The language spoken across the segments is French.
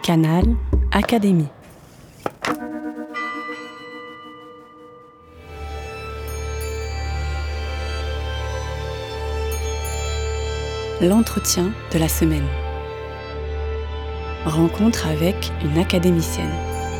Canal Académie. L'entretien de la semaine. Rencontre avec une académicienne.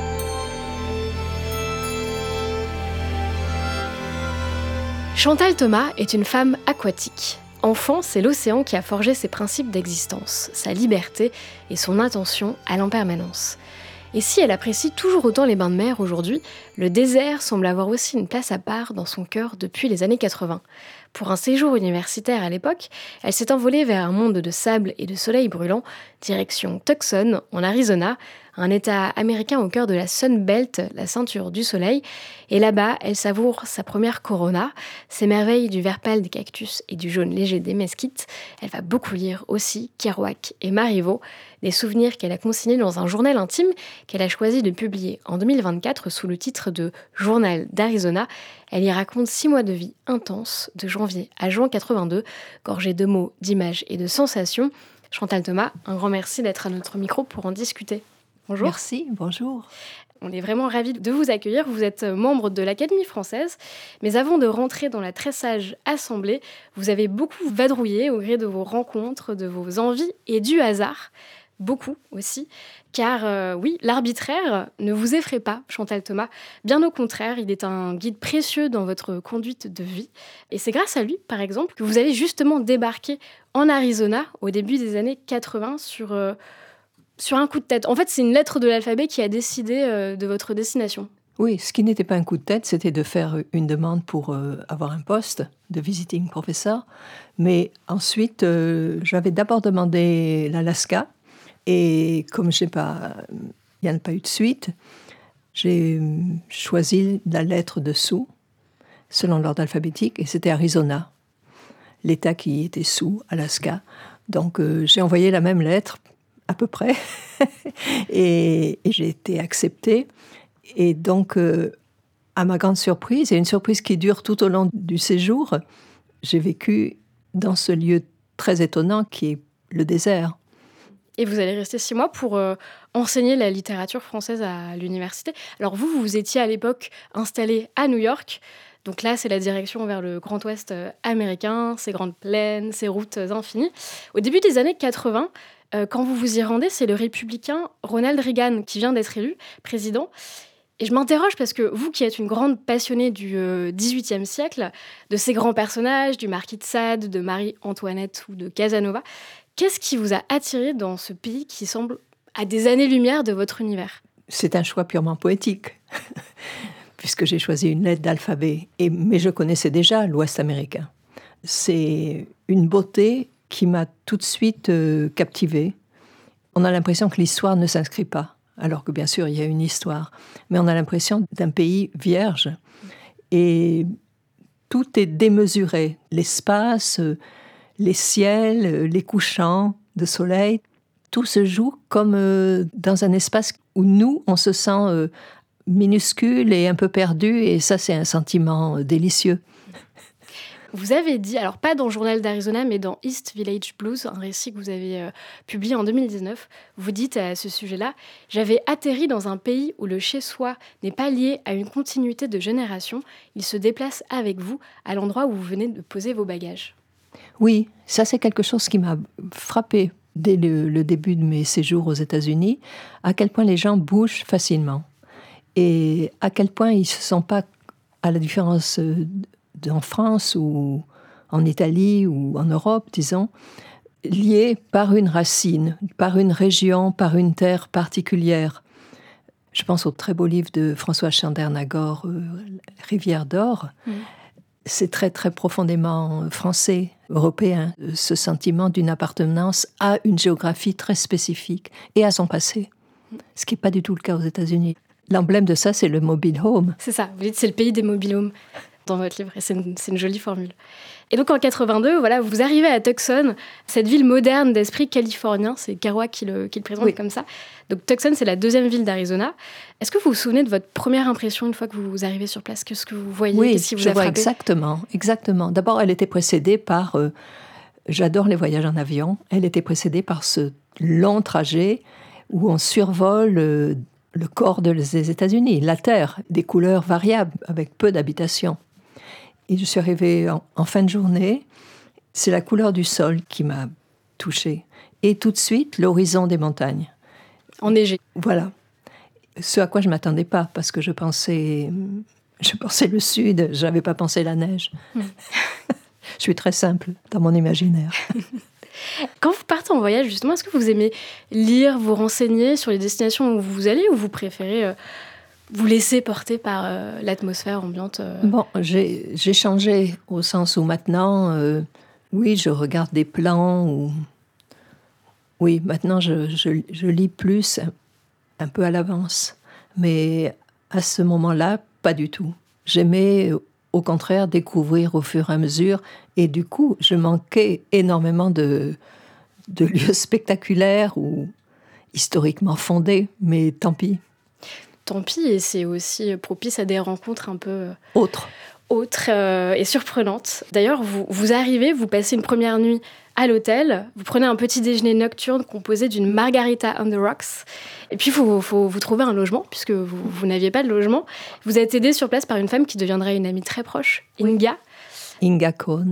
Chantal Thomas est une femme aquatique. Enfant, c'est l'océan qui a forgé ses principes d'existence, sa liberté et son attention à l'impermanence. Et si elle apprécie toujours autant les bains de mer aujourd'hui, le désert semble avoir aussi une place à part dans son cœur depuis les années 80. Pour un séjour universitaire à l'époque, elle s'est envolée vers un monde de sable et de soleil brûlant, direction Tucson, en Arizona, un état américain au cœur de la Sun Belt, la ceinture du soleil. Et là-bas, elle savoure sa première Corona, ses merveilles du vert pâle des cactus et du jaune léger des mesquites. Elle va beaucoup lire aussi Kerouac et Marivaux, des souvenirs qu'elle a consignés dans un journal intime qu'elle a choisi de publier en 2024 sous le titre de « Journal d'Arizona ». Elle y raconte 6 mois de vie intense, de janvier à juin 82, gorgée de mots, d'images et de sensations. Chantal Thomas, un grand merci d'être à notre micro pour en discuter. Bonjour. Merci, bonjour. On est vraiment ravis de vous accueillir. Vous êtes membre de l'Académie française. Mais avant de rentrer dans la très sage assemblée, vous avez beaucoup vadrouillé au gré de vos rencontres, de vos envies et du hasard. Beaucoup aussi. Car oui, l'arbitraire ne vous effraie pas, Chantal Thomas. Bien au contraire, il est un guide précieux dans votre conduite de vie. Et c'est grâce à lui, par exemple, que vous allez justement débarquer en Arizona au début des années 80 sur un coup de tête. En fait, c'est une lettre de l'alphabet qui a décidé de votre destination. Oui, ce qui n'était pas un coup de tête, c'était de faire une demande pour avoir un poste de visiting professor. Mais ensuite, j'avais d'abord demandé l'Alaska. Et comme il n'y en a pas eu de suite, j'ai choisi la lettre dessous, selon l'ordre alphabétique, et c'était Arizona, l'État qui était sous Alaska. Donc j'ai envoyé la même lettre, à peu près, et j'ai été acceptée. Et donc, à ma grande surprise, et une surprise qui dure tout au long du séjour, j'ai vécu dans ce lieu très étonnant qui est le désert. Et vous allez rester 6 mois pour enseigner la littérature française à l'université. Alors vous étiez à l'époque installé à New York. Donc là, c'est la direction vers le Grand Ouest américain, ces grandes plaines, ces routes infinies. Au début des années 80, quand vous vous y rendez, c'est le républicain Ronald Reagan qui vient d'être élu président. Et je m'interroge parce que vous qui êtes une grande passionnée du XVIIIe siècle, de ces grands personnages, du marquis de Sade, de Marie-Antoinette ou de Casanova, qu'est-ce qui vous a attiré dans ce pays qui semble à des années-lumière de votre univers ? C'est un choix purement poétique, puisque j'ai choisi une lettre d'alphabet. Mais je connaissais déjà l'Ouest américain. C'est une beauté qui m'a tout de suite captivée. On a l'impression que l'histoire ne s'inscrit pas, alors que bien sûr, il y a une histoire. Mais on a l'impression d'un pays vierge. Et tout est démesuré. L'espace, les ciels, les couchants de soleil, tout se joue comme dans un espace où nous, on se sent minuscule et un peu perdu. Et ça, c'est un sentiment délicieux. Vous avez dit, alors pas dans le Journal d'Arizona, mais dans East Village Blues, un récit que vous avez publié en 2019, vous dites à ce sujet-là « J'avais atterri dans un pays où le chez-soi n'est pas lié à une continuité de génération. Il se déplace avec vous à l'endroit où vous venez de poser vos bagages. » Oui, ça c'est quelque chose qui m'a frappée dès le début de mes séjours aux États-Unis, à quel point les gens bougent facilement et à quel point ils ne se sentent pas, à la différence en France ou en Italie ou en Europe, disons, liés par une racine, par une région, par une terre particulière. Je pense au très beau livre de François Chandernagor, « Rivière d'or ». C'est très, très profondément français, européen, ce sentiment d'une appartenance à une géographie très spécifique et à son passé, ce qui n'est pas du tout le cas aux États-Unis. L'emblème de ça, c'est le mobile home. C'est ça, vous dites c'est le pays des mobile homes dans votre livre, et c'est une jolie formule. Et donc en 82, voilà, vous arrivez à Tucson, cette ville moderne d'esprit californien, c'est Kerouac qui le présente comme ça. Donc Tucson, c'est la 2e ville d'Arizona. Est-ce que vous vous souvenez de votre première impression une fois que vous arrivez sur place ? Qu'est-ce que vous voyez ? Oui, Qu'est-ce qui vous a frappé ? Exactement. D'abord, elle était précédée par... j'adore les voyages en avion. Elle était précédée par ce long trajet où on survole le corps des États-Unis, la terre, des couleurs variables, avec peu d'habitations. Et je suis arrivée en fin de journée, c'est la couleur du sol qui m'a touchée. Et tout de suite, l'horizon des montagnes. Enneigé. Voilà. Ce à quoi je ne m'attendais pas, parce que je pensais le sud, je n'avais pas pensé la neige. Je suis très simple dans mon imaginaire. Quand vous partez en voyage, justement, est-ce que vous aimez lire, vous renseigner sur les destinations où vous allez, ou vous préférez vous laisser porter par l'atmosphère ambiante Bon, j'ai changé au sens où maintenant, oui, je regarde des plans. Oui, maintenant, je lis plus un peu à l'avance. Mais à ce moment-là, pas du tout. J'aimais, au contraire, découvrir au fur et à mesure. Et du coup, je manquais énormément de lieux spectaculaires ou historiquement fondés. Mais tant pis. Tant pis, et c'est aussi propice à des rencontres un peu autres et surprenantes. D'ailleurs, vous arrivez, vous passez une première nuit à l'hôtel, vous prenez un petit déjeuner nocturne composé d'une margarita on the rocks, et puis vous trouvez un logement, puisque vous n'aviez pas de logement. Vous êtes aidé sur place par une femme qui deviendra une amie très proche, Inga. Inga Cohn.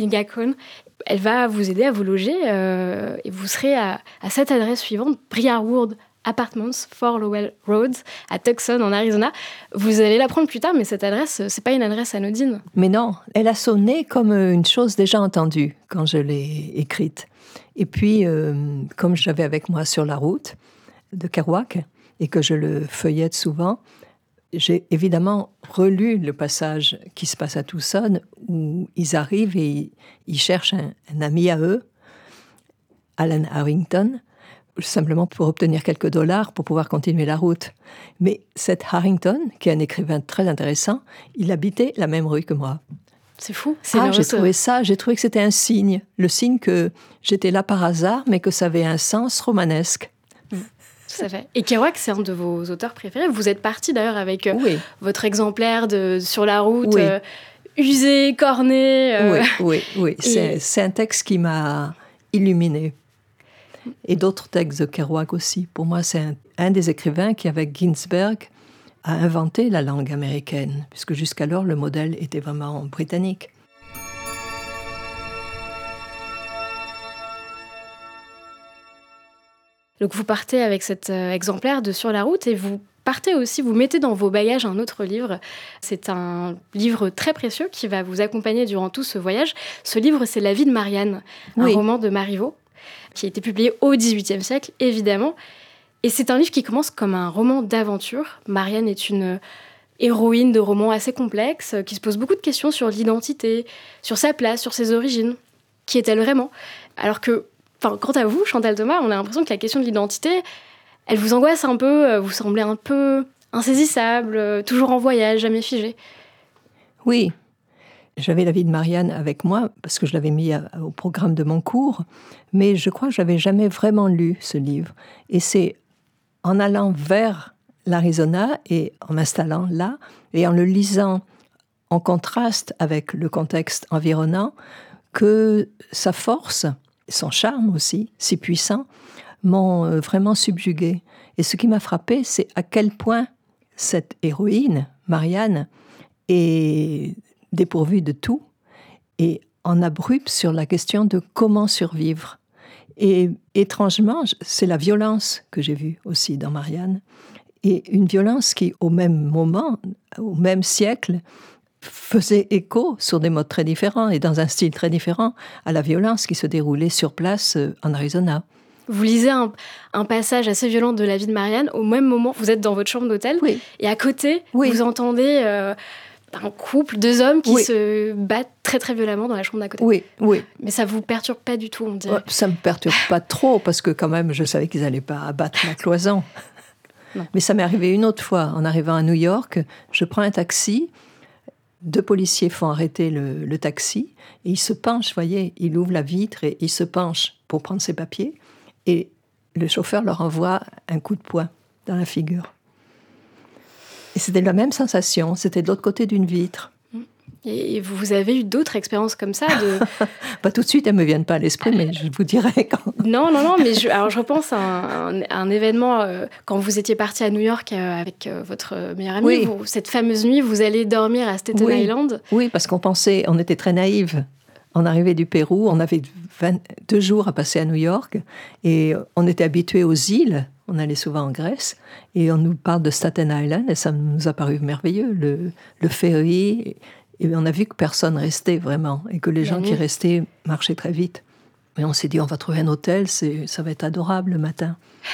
Elle va vous aider à vous loger, et vous serez à cette adresse suivante, Briarwood Apartments, 4 Lowell Road, à Tucson, en Arizona. Vous allez l'apprendre plus tard, mais cette adresse, c'est pas une adresse anodine. Mais non, elle a sonné comme une chose déjà entendue quand je l'ai écrite. Et puis, comme j'avais avec moi sur la route de Kerouac, et que je le feuillette souvent, j'ai évidemment relu le passage qui se passe à Tucson, où ils arrivent et ils cherchent un ami à eux, Alan Harrington, simplement pour obtenir quelques dollars pour pouvoir continuer la route. Mais cet Harrington, qui est un écrivain très intéressant, il habitait la même rue que moi. C'est fou. J'ai trouvé que c'était un signe. Le signe que j'étais là par hasard, mais que ça avait un sens romanesque. Tout à fait. Et Kerouac, c'est un de vos auteurs préférés. Vous êtes parti d'ailleurs avec votre exemplaire sur la route, usé, corné. Oui. C'est un texte qui m'a illuminée. Et d'autres textes de Kerouac aussi. Pour moi, c'est un des écrivains qui, avec Ginsberg, a inventé la langue américaine, puisque jusqu'alors, le modèle était vraiment britannique. Donc vous partez avec cet exemplaire de Sur la route, et vous partez aussi, vous mettez dans vos bagages un autre livre. C'est un livre très précieux qui va vous accompagner durant tout ce voyage. Ce livre, c'est La vie de Marianne, un roman de Marivaux, qui a été publié au XVIIIe siècle, évidemment. Et c'est un livre qui commence comme un roman d'aventure. Marianne est une héroïne de roman assez complexe, qui se pose beaucoup de questions sur l'identité, sur sa place, sur ses origines. Qui est-elle vraiment ? Alors que, quant à vous, Chantal Thomas, on a l'impression que la question de l'identité, elle vous angoisse un peu, vous semblez un peu insaisissable, toujours en voyage, jamais figé. Oui. J'avais La vie de Marianne avec moi, parce que je l'avais mis au programme de mon cours, mais je crois que je n'avais jamais vraiment lu ce livre. Et c'est en allant vers l'Arizona et en m'installant là, et en le lisant en contraste avec le contexte environnant, que sa force, son charme aussi, si puissant, m'ont vraiment subjuguée. Et ce qui m'a frappée, c'est à quel point cette héroïne, Marianne, est dépourvue de tout et en abrupte sur la question de comment survivre. Et étrangement, c'est la violence que j'ai vue aussi dans Marianne. Et une violence qui, au même moment, au même siècle, faisait écho sur des modes très différents et dans un style très différent à la violence qui se déroulait sur place en Arizona. Vous lisez un passage assez violent de La vie de Marianne. Au même moment, vous êtes dans votre chambre d'hôtel, et à côté, vous entendez un couple, 2 hommes qui se battent très très violemment dans la chambre d'à côté. Oui. Mais ça vous perturbe pas du tout, on dirait. Ça me perturbe pas trop, parce que quand même, je savais qu'ils n'allaient pas abattre la cloison. Non. Mais ça m'est arrivé une autre fois. En arrivant à New York, je prends un taxi, 2 policiers font arrêter le taxi, et il se penche, vous voyez, il ouvre la vitre et il se penche pour prendre ses papiers, et le chauffeur leur envoie un coup de poing dans la figure. Et c'était la même sensation, c'était de l'autre côté d'une vitre. Et vous avez eu d'autres expériences comme ça Pas tout de suite, elles ne me viennent pas à l'esprit, mais je vous dirai quand. Non, mais je repense à un événement quand vous étiez parti à New York avec votre meilleur ami. Oui. Cette fameuse nuit, vous allez dormir à Staten Island. Oui, parce on était très naïves. On arrivait du Pérou, on avait 2 jours à passer à New York, et on était habitués aux îles. On allait souvent en Grèce, et on nous parle de Staten Island, et ça nous a paru merveilleux, le ferry. Et on a vu que personne restait vraiment, et que les gens qui restaient marchaient très vite. Mais on s'est dit, on va trouver un hôtel, ça va être adorable le matin.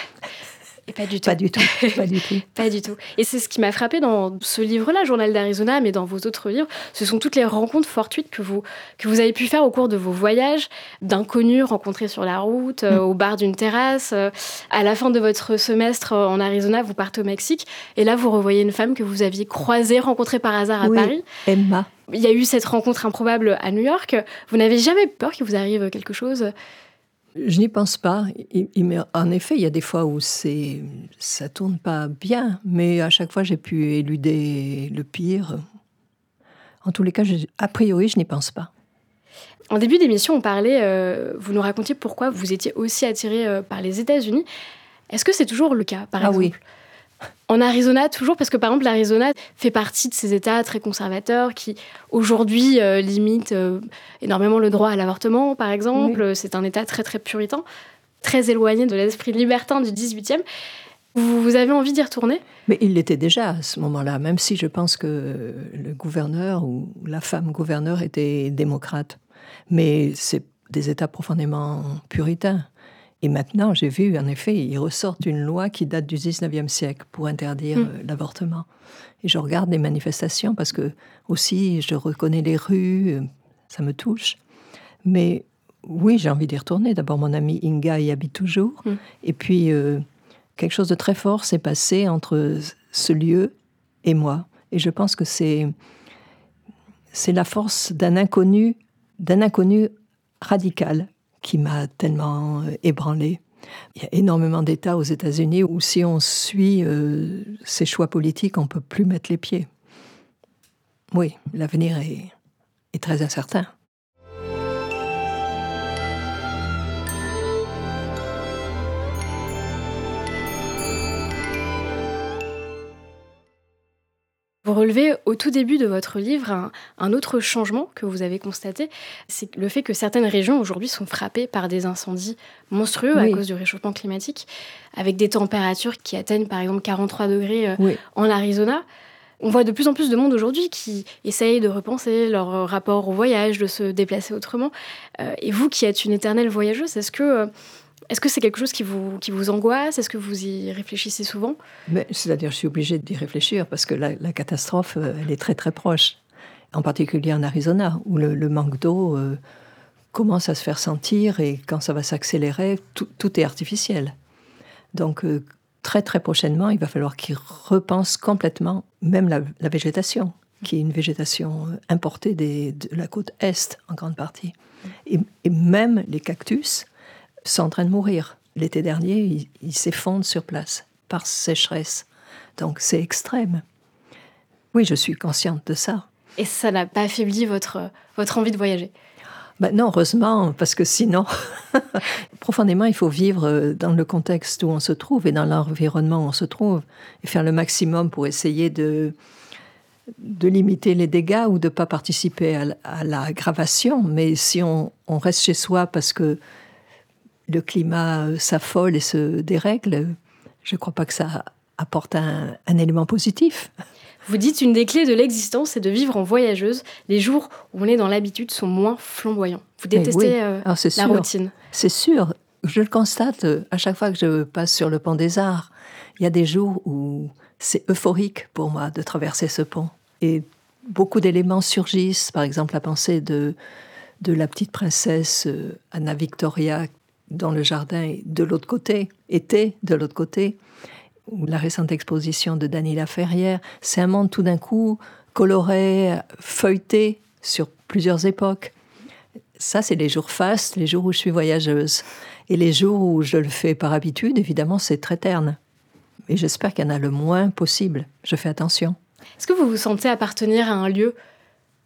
Et pas du tout. Pas du tout, pas du tout. Pas du tout. Et c'est ce qui m'a frappé dans ce livre-là, Journal d'Arizona, mais dans vos autres livres, ce sont toutes les rencontres fortuites que vous avez pu faire au cours de vos voyages, d'inconnus rencontrés sur la route, au bar d'une terrasse. À la fin de votre semestre en Arizona, vous partez au Mexique, et là, vous revoyez une femme que vous aviez croisée, rencontrée par hasard à Paris. Emma. Il y a eu cette rencontre improbable à New York. Vous n'avez jamais peur qu'il vous arrive quelque chose ? Je n'y pense pas. En effet, il y a des fois où ça tourne pas bien, mais à chaque fois, j'ai pu éluder le pire. En tous les cas, a priori, je n'y pense pas. En début d'émission, on parlait, vous nous racontiez pourquoi vous étiez aussi attiré par les États-Unis. Est-ce que c'est toujours le cas, par exemple ? Oui. En Arizona, toujours, parce que par exemple, l'Arizona fait partie de ces États très conservateurs qui, aujourd'hui, limitent énormément le droit à l'avortement, par exemple. Oui. C'est un État très, très puritain, très éloigné de l'esprit libertin du 18e. Vous avez envie d'y retourner ? Mais il l'était déjà à ce moment-là, même si je pense que le gouverneur ou la femme gouverneur était démocrate. Mais c'est des États profondément puritains. Et maintenant, j'ai vu, en effet, ils ressortent une loi qui date du 19e siècle pour interdire l'avortement. Et je regarde les manifestations parce que, aussi, je reconnais les rues, ça me touche. Mais oui, j'ai envie d'y retourner. D'abord, mon amie Inga y habite toujours. Et puis, quelque chose de très fort s'est passé entre ce lieu et moi. Et je pense que c'est la force d'un inconnu radical qui m'a tellement ébranlée. Il y a énormément d'États aux États-Unis où si on suit ces choix politiques, on ne peut plus mettre les pieds. Oui, l'avenir est très incertain. Vous relevez au tout début de votre livre un autre changement que vous avez constaté, c'est le fait que certaines régions aujourd'hui sont frappées par des incendies monstrueux à cause du réchauffement climatique, avec des températures qui atteignent par exemple 43 degrés en Arizona. On voit de plus en plus de monde aujourd'hui qui essaye de repenser leur rapport au voyage, de se déplacer autrement. Et vous qui êtes une éternelle voyageuse, est-ce que c'est quelque chose qui vous angoisse ? Est-ce que vous y réfléchissez souvent ? C'est-à-dire, je suis obligée d'y réfléchir parce que la catastrophe, elle est très très proche. En particulier en Arizona, où le manque d'eau commence à se faire sentir et quand ça va s'accélérer, tout est artificiel. Donc, très très prochainement, il va falloir qu'ils repensent complètement même la végétation, qui est une végétation importée de la côte Est en grande partie. Et même les cactus sont en train de mourir. L'été dernier, ils s'effondrent sur place par sécheresse. Donc c'est extrême. Oui, je suis consciente de ça. Et ça n'a pas affaibli votre envie de voyager ? Non, heureusement, parce que sinon, profondément, il faut vivre dans le contexte où on se trouve et dans l'environnement où on se trouve et faire le maximum pour essayer de limiter les dégâts ou de ne pas participer à l'aggravation. Mais si on reste chez soi parce que le climat s'affole et se dérègle, je ne crois pas que ça apporte un élément positif. Vous dites une des clés de l'existence, c'est de vivre en voyageuse. Les jours où on est dans l'habitude sont moins flamboyants. Vous détestez la routine. C'est sûr. Je le constate à chaque fois que je passe sur le pont des Arts. Il y a des jours où c'est euphorique pour moi de traverser ce pont. Et beaucoup d'éléments surgissent. Par exemple, la pensée de la petite princesse Anna Victoria, dont le jardin était de l'autre côté, ou la récente exposition de Dany Laferrière. C'est un monde tout d'un coup coloré, feuilleté sur plusieurs époques. Ça, c'est les jours fastes, les jours où je suis voyageuse. Et les jours où je le fais par habitude, évidemment, c'est très terne. Et j'espère qu'il y en a le moins possible. Je fais attention. Est-ce que vous vous sentez appartenir à un lieu ?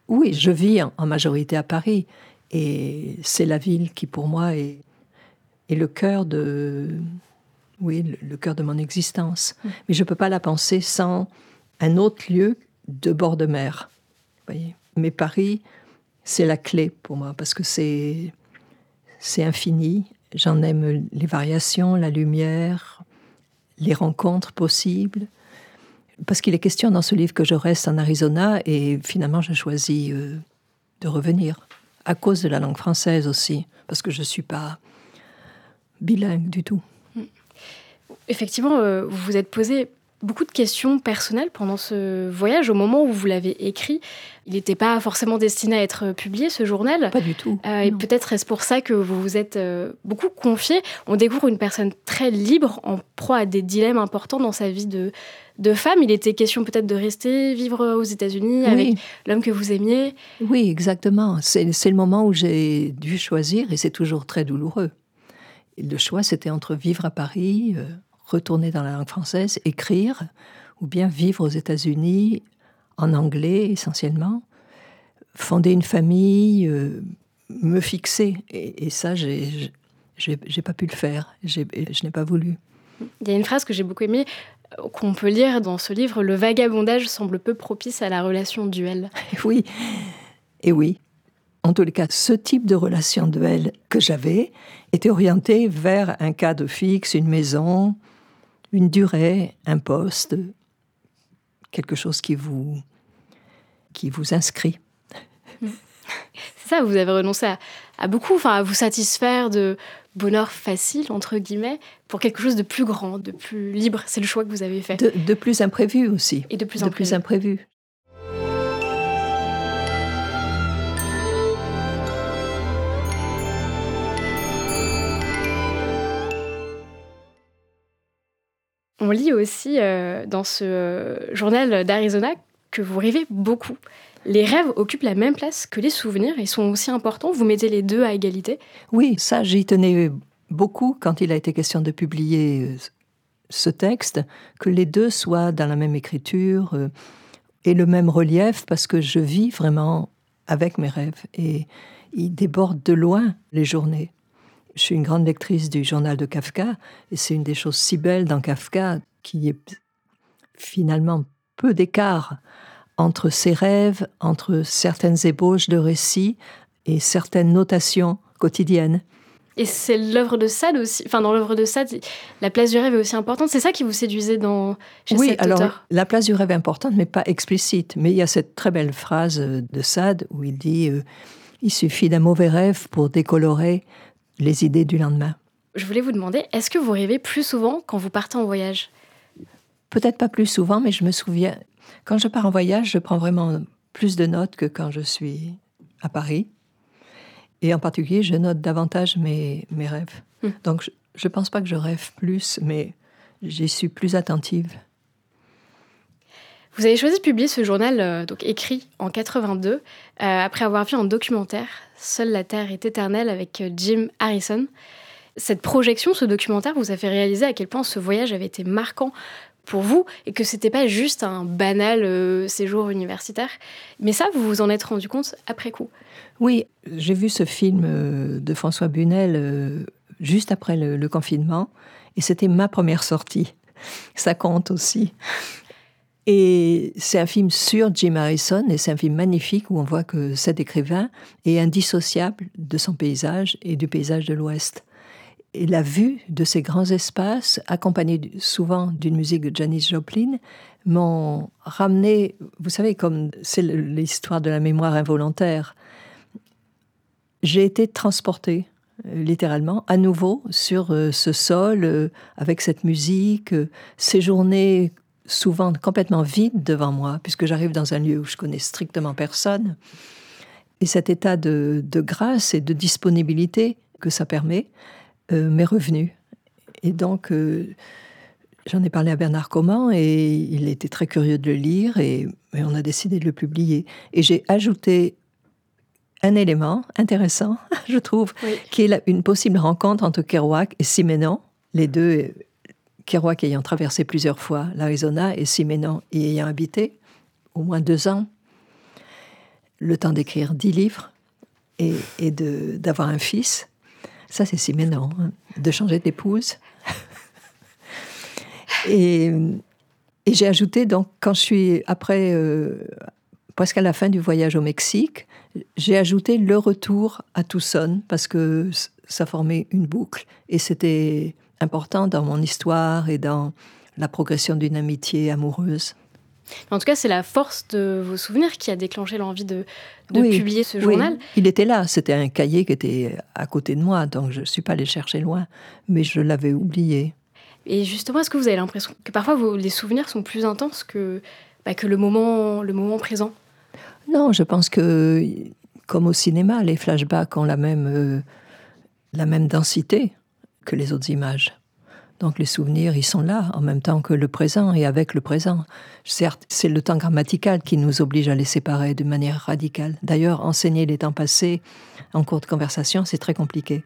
Oui, je vis en majorité à Paris. Et c'est la ville qui, pour moi, est le cœur de... Oui, le cœur de mon existence. Mais je ne peux pas la penser sans un autre lieu de bord de mer. Vous voyez. Mais Paris, c'est la clé pour moi, parce que c'est infini. J'en aime les variations, la lumière, les rencontres possibles. Parce qu'il est question dans ce livre que je reste en Arizona, et finalement, je choisis de revenir, à cause de la langue française aussi, parce que je ne suis pas bilingue du tout. Effectivement, vous vous êtes posé beaucoup de questions personnelles pendant ce voyage. Au moment où vous l'avez écrit, il n'était pas forcément destiné à être publié, ce journal. Pas du tout. Et peut-être est-ce pour ça que vous vous êtes beaucoup confié. On découvre une personne très libre, en proie à des dilemmes importants dans sa vie de femme. Il était question peut-être de rester vivre aux États-Unis avec l'homme que vous aimiez. Oui, exactement. C'est le moment où j'ai dû choisir, et c'est toujours très douloureux. Et le choix, c'était entre vivre à Paris, retourner dans la langue française, écrire, ou bien vivre aux États-Unis, en anglais essentiellement, fonder une famille, me fixer. Et ça, j'ai pas pu le faire. Je n'ai pas voulu. Il y a une phrase que j'ai beaucoup aimée, qu'on peut lire dans ce livre: « Le vagabondage semble peu propice à la relation duel. » Oui, et oui. En tous les cas, ce type de relation duel que j'avais était orienté vers un cadre fixe, une maison, une durée, un poste, quelque chose qui vous inscrit. C'est ça, vous avez renoncé à beaucoup, à vous satisfaire de bonheur facile, entre guillemets, pour quelque chose de plus grand, de plus libre. C'est le choix que vous avez fait. De plus imprévu aussi. Et de plus imprévu. On lit aussi dans ce journal d'Arizona que vous rêvez beaucoup. Les rêves occupent la même place que les souvenirs et sont aussi importants. Vous mettez les deux à égalité. Oui, ça, j'y tenais beaucoup quand il a été question de publier ce texte, que les deux soient dans la même écriture et le même relief, parce que je vis vraiment avec mes rêves et ils débordent de loin les journées. Je suis une grande lectrice du journal de Kafka, et c'est une des choses si belles dans Kafka, qu'il y ait finalement peu d'écart entre ses rêves, entre certaines ébauches de récits et certaines notations quotidiennes. Et c'est l'œuvre de Sade aussi. Dans l'œuvre de Sade, la place du rêve est aussi importante. C'est ça qui vous séduisait chez cet auteur? Alors, la place du rêve est importante, mais pas explicite. Mais il y a cette très belle phrase de Sade où il dit « Il suffit d'un mauvais rêve pour décolorer les idées du lendemain. » Je voulais vous demander, est-ce que vous rêvez plus souvent quand vous partez en voyage? Peut-être pas plus souvent, mais je me souviens, quand je pars en voyage, je prends vraiment plus de notes que quand je suis à Paris. Et en particulier, je note davantage mes rêves. Donc, je ne pense pas que je rêve plus, mais j'y suis plus attentive. Vous avez choisi de publier ce journal écrit en 82, après avoir vu un documentaire, « Seule la Terre est éternelle » avec Jim Harrison. Cette projection, ce documentaire, vous a fait réaliser à quel point ce voyage avait été marquant pour vous et que c'était pas juste un banal séjour universitaire. Mais ça, vous vous en êtes rendu compte après coup? Oui, j'ai vu ce film de François Bunel juste après le confinement, et c'était ma première sortie. Ça compte aussi. Et c'est un film sur Jim Harrison, et c'est un film magnifique où on voit que cet écrivain est indissociable de son paysage et du paysage de l'Ouest. Et la vue de ces grands espaces, accompagnée souvent d'une musique de Janis Joplin, m'ont ramené, vous savez, comme c'est l'histoire de la mémoire involontaire. J'ai été transportée, littéralement, à nouveau sur ce sol, avec cette musique, ces journées souvent complètement vides devant moi, puisque j'arrive dans un lieu où je connais strictement personne. Et cet état de grâce et de disponibilité que ça permet m'est revenu. Et donc, j'en ai parlé à Bernard Comment, et il était très curieux de le lire, et on a décidé de le publier. Et j'ai ajouté un élément intéressant, je trouve, qui est une possible rencontre entre Kerouac et Simenon, les deux, Kerouac ayant traversé plusieurs fois l'Arizona et Simenon y ayant habité au moins 2 ans. le temps d'écrire 10 livres et d'avoir un fils. Ça, c'est Siménon, hein, de changer d'épouse. et j'ai ajouté, donc, quand je suis après, presque à la fin du voyage au Mexique, j'ai ajouté le retour à Tucson parce que ça formait une boucle et c'était important dans mon histoire et dans la progression d'une amitié amoureuse. En tout cas, c'est la force de vos souvenirs qui a déclenché l'envie de publier ce journal. Oui, il était là. C'était un cahier qui était à côté de moi, donc je ne suis pas allée chercher loin, mais je l'avais oublié. Et justement, est-ce que vous avez l'impression que parfois les souvenirs sont plus intenses que le moment présent ? Non, je pense que, comme au cinéma, les flashbacks ont la même densité que les autres images. Donc les souvenirs, ils sont là, en même temps que le présent et avec le présent. Certes, c'est le temps grammatical qui nous oblige à les séparer de manière radicale. D'ailleurs, enseigner les temps passés en cours de conversation, c'est très compliqué.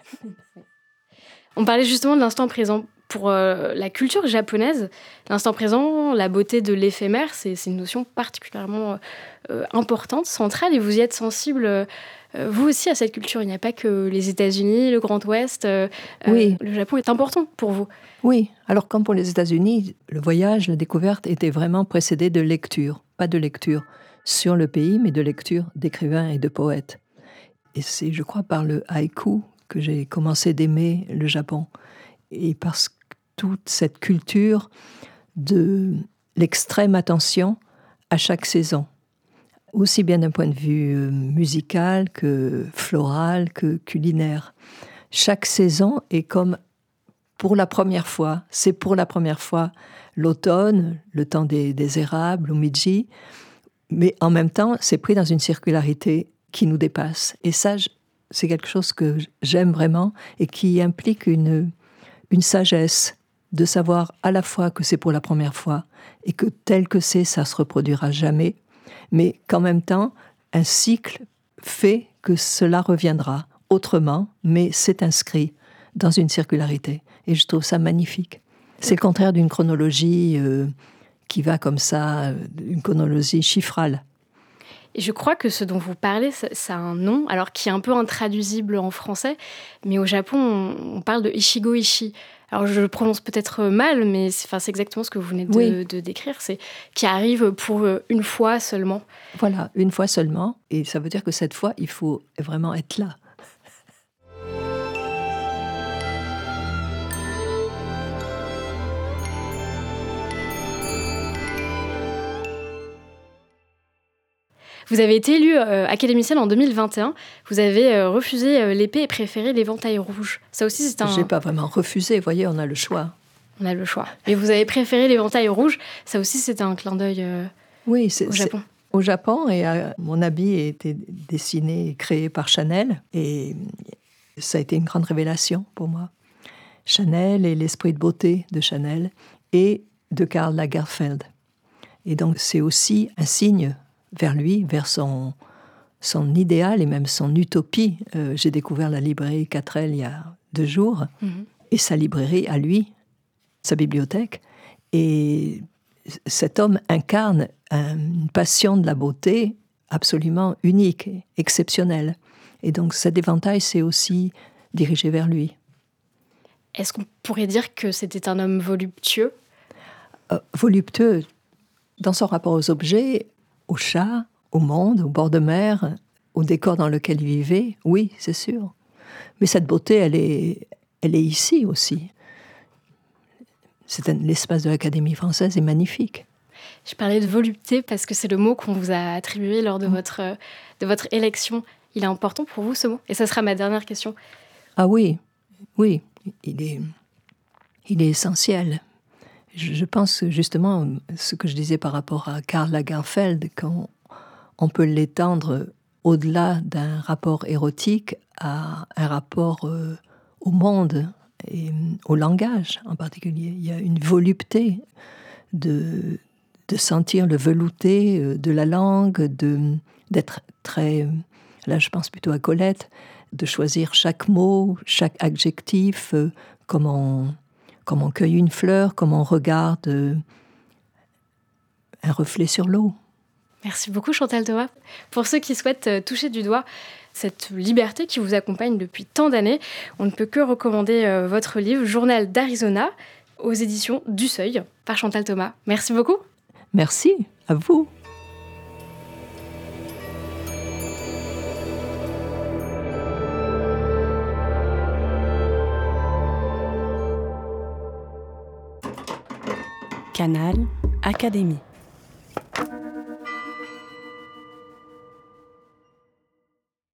On parlait justement de l'instant présent. Pour la culture japonaise, l'instant présent, la beauté de l'éphémère, c'est une notion particulièrement importante, centrale, et vous y êtes sensible, vous aussi, à cette culture. Il n'y a pas que les États-Unis, le Grand Ouest. Oui. Le Japon est important pour vous. Oui, alors comme pour les États-Unis, le voyage, la découverte était vraiment précédé de lecture. Pas de lecture sur le pays, mais de lecture d'écrivains et de poètes. Et c'est, je crois, par le haïku que j'ai commencé d'aimer le Japon. Et parce que toute cette culture de l'extrême attention à chaque saison, aussi bien d'un point de vue musical que floral, que culinaire. Chaque saison est comme c'est pour la première fois l'automne, le temps des érables, au Meiji, mais en même temps, c'est pris dans une circularité qui nous dépasse. Et ça, c'est quelque chose que j'aime vraiment et qui implique une sagesse de savoir à la fois que c'est pour la première fois et que tel que c'est, ça se reproduira jamais, mais qu'en même temps, un cycle fait que cela reviendra autrement, mais c'est inscrit dans une circularité. Et je trouve ça magnifique. C'est le contraire d'une chronologie qui va comme ça, une chronologie chiffrale. Et je crois que ce dont vous parlez, ça a un nom, alors qui est un peu intraduisible en français, mais au Japon, on parle de Ichigo-ishi. Alors je le prononce peut-être mal, mais c'est exactement ce que vous venez de décrire, c'est qui arrive pour une fois seulement. Voilà, une fois seulement, et ça veut dire que cette fois, il faut vraiment être là. Vous avez été élue académicienne en 2021. Vous avez refusé l'épée et préféré l'éventail rouge. Ça aussi, c'est un... J'ai pas vraiment refusé, vous voyez, on a le choix. On a le choix. Et vous avez préféré l'éventail rouge. Ça aussi, c'était un clin d'œil au Japon. Au Japon, et mon habit a été dessiné et créé par Chanel. Et ça a été une grande révélation pour moi. Chanel et l'esprit de beauté de Chanel et de Karl Lagerfeld. Et donc, c'est aussi un signe vers lui, vers son idéal et même son utopie. J'ai découvert la librairie Quatrelle il y a 2 jours, et sa librairie à lui, sa bibliothèque. Et cet homme incarne une passion de la beauté absolument unique, exceptionnelle. Et donc cet éventail s'est aussi dirigé vers lui. Est-ce qu'on pourrait dire que c'était un homme voluptueux ? Voluptueux dans son rapport aux objets, au chat, au monde, au bord de mer, au décor dans lequel il vivait, oui, c'est sûr. Mais cette beauté, elle est ici aussi. L'espace de l'Académie française est magnifique. Je parlais de volupté parce que c'est le mot qu'on vous a attribué lors de votre élection. Il est important pour vous, ce mot ? Et ça sera ma dernière question. Ah oui, il est essentiel. Je pense justement, ce que je disais par rapport à Karl Lagerfeld, qu'on peut l'étendre au-delà d'un rapport érotique à un rapport au monde et au langage en particulier. Il y a une volupté de sentir le velouté de la langue, d'être très... Là, je pense plutôt à Colette, de choisir chaque mot, chaque adjectif, comme on cueille une fleur, comme on regarde un reflet sur l'eau. Merci beaucoup Chantal Thomas. Pour ceux qui souhaitent toucher du doigt cette liberté qui vous accompagne depuis tant d'années, on ne peut que recommander votre livre « Journal d'Arizona » aux éditions du Seuil par Chantal Thomas. Merci beaucoup. Merci, à vous. Canal Académie.